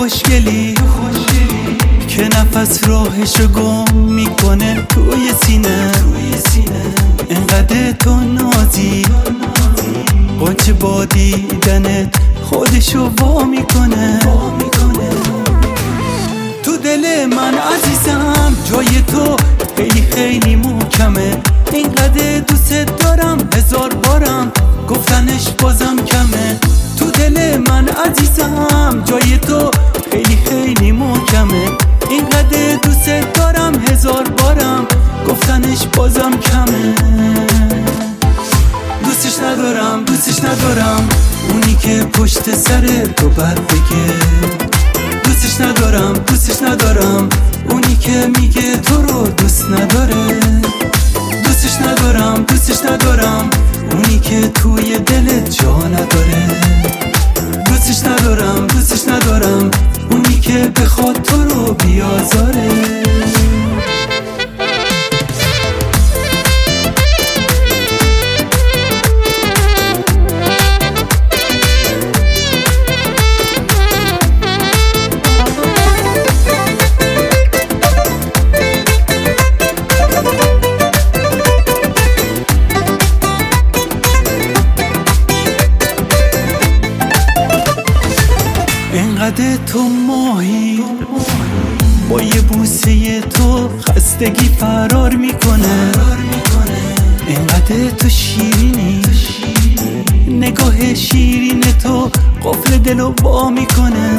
خوشگلی که نفس راهشو گم میکنه توی سینه. انقدر تو نازی قنچه با دیدنت خودشو وا میکنه. تو دل من عزیزم جای تو خیلی خیلی محکمه. اینقدر دوست دارم هزار بارم گفتنش بازم کمه. تو دل من عزیزم جای تو خیلی خیلی محکمه. اینقدر دوست دارم هزار بارم گفتنش بازم کمه. دوستش ندارم اونی که پشت سر تو بد بگه. دوستش ندارم اونی که میگه تو رو دوست نداره. دوستش ندارم اونی که توی دلت جا نداره. دوستش ندارم اونی که بخواد تو رو بیازاره. انقدر تو ماهی با یه بوسه تو خستگی فرار میکنه. انقدر تو شیرینی نگاه شیرین تو قفل دلو وا میکنه.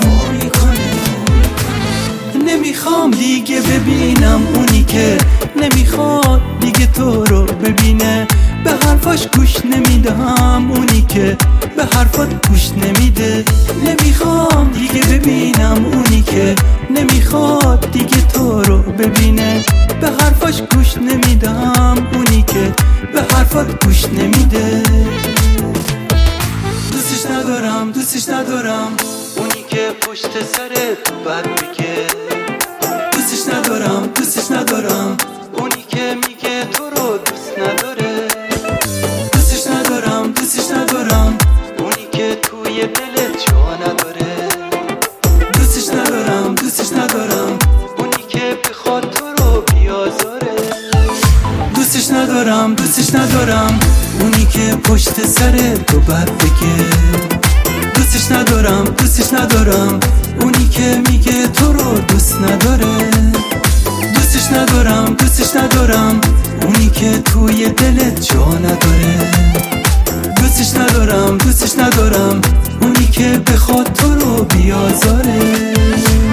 نمیخوام دیگه ببینم اونی که نمیخواد دیگه تو رو ببینه. به حرفاش گوش نمیدم اونی که به حرفات گوش نمیده. نمیخوام دیگه ببینم اونی که نمیخواد دیگه تو رو ببینه. به حرفاش گوش نمیدم اونی که به حرفات گوش نمیده. دوستش ندارم اونی که پشت سر تو بد میگه. دوستش ندارم اونی که میگه تو رو دوست نداره. دوستش ندارم اونی که توی دلت جا نداره. دوستش ندارم اونی که بخواد تو رو بیازاره. دوستش ندارم اونی که پشت سر تو بد بگه. دوستش ندارم اونی که میگه تو رو دوست نداره. دوستش ندارم اونی که توی دلت جا نداره. دوستش ندارم اونی که بخواد تو رو بیازاره.